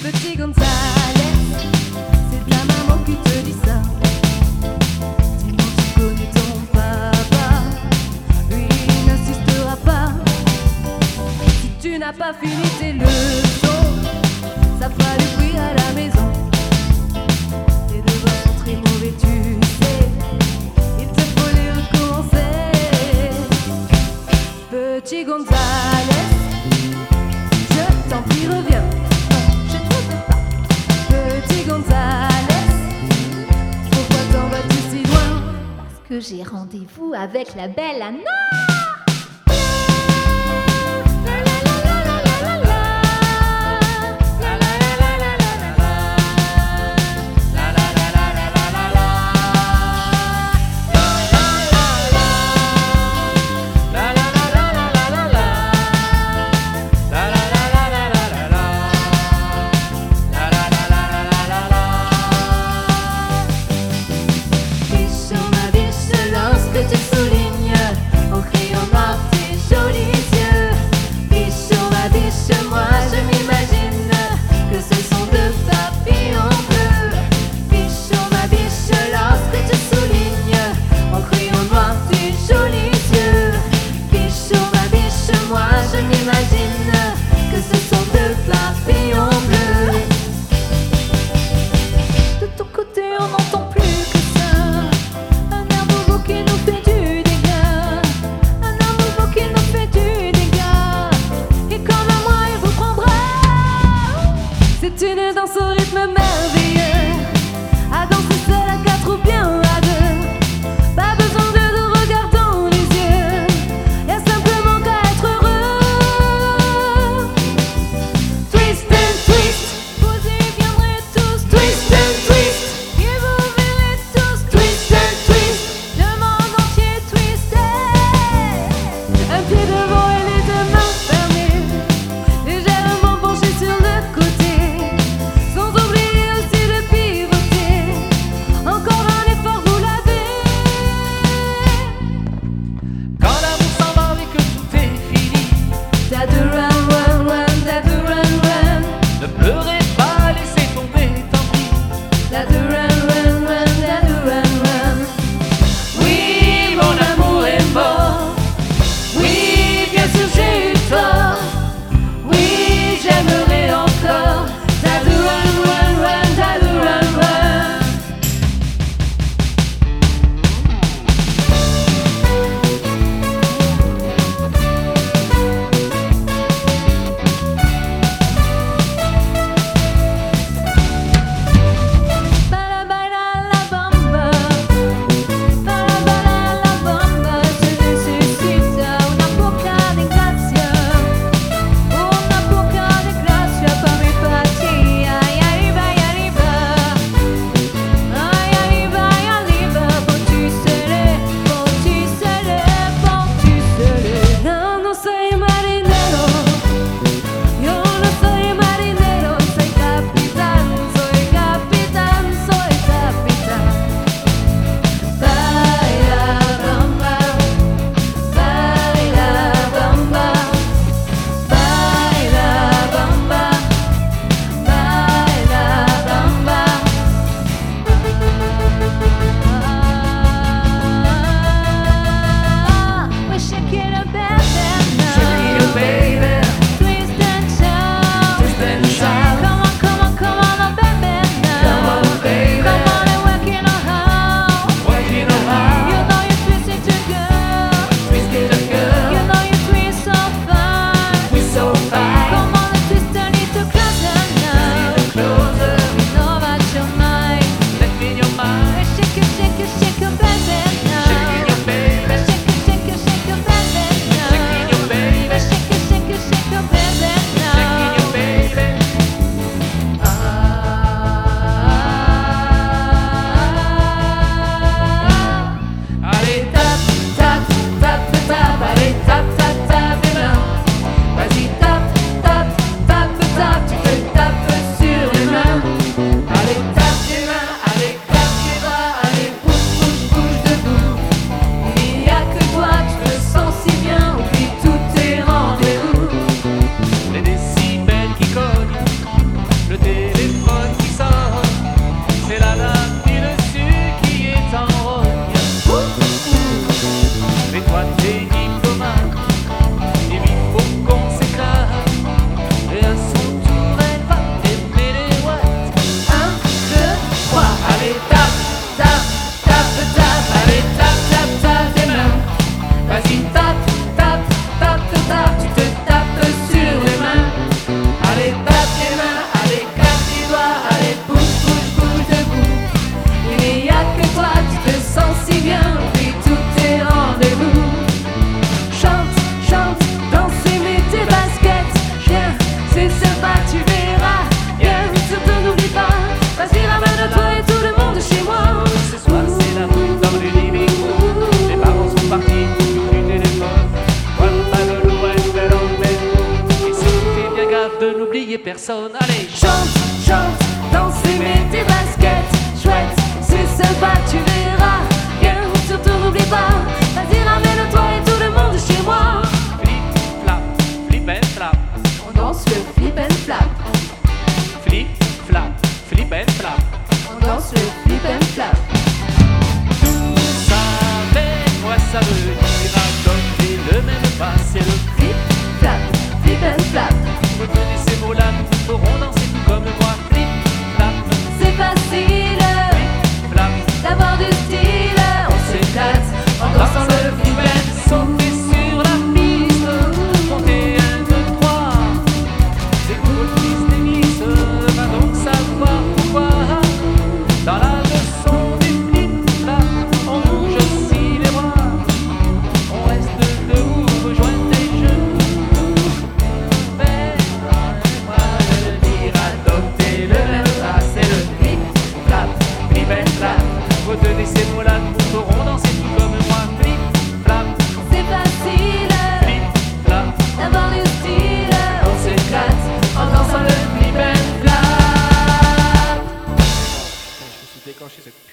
Petit Gonzalez, c'est ta maman qui te dit ça. Dis-moi, tu connais ton papa, lui il n'insistera pas. Si tu n'as pas fini tes leçons, ça fera du bruit à la maison. Tes devoirs sont très mauvais, tu sais, il te faut les recommencer. Petit Gonzalez, je t'en prie, reviens. Non, je ne veux pas. Petit Gonzalez, pourquoi t'en vas-tu si loin? Parce que j'ai rendez-vous avec la belle Anna. Tu soulignes au crayon oublier personne. Allez, Chante, chante, danse et mets tes baskets. Chouette, c'est sympa, tu verras. Viens, surtout n'oublie pas. Vas-y, ramène-toi et tout le monde chez moi. flip and flap. On danse le flip and flap. Flip, flap, flip and flap. On danse le flip and flap. Tout ça avec moi, ça veut dire adopter le même pas. C'est le Flip, flap, flip and flap. retenez ces mots-là, nous ferons danser tout comme moi. Flip, flap, C'est facile flap. d'avoir du style. On s'éclate en dansant le flip and Sauter sur la piste, monter 1, 2, 3. C'est pour le fils des glisse, va donc savoir pourquoi. Dans la leçon du flip-flap, on bouge aussi les bras. On reste debout, rejoint tes genoux. Mais moi je veux dire adopter le même pas. C'est le flip-flap, flip and flap. Retenez ces mots-là, nous ferons danser tout comme moi. Flip-flap, C'est facile flip-flap. d'avoir du style. On s'éclate en dansant le flip and flap. Je me suis déclenché ce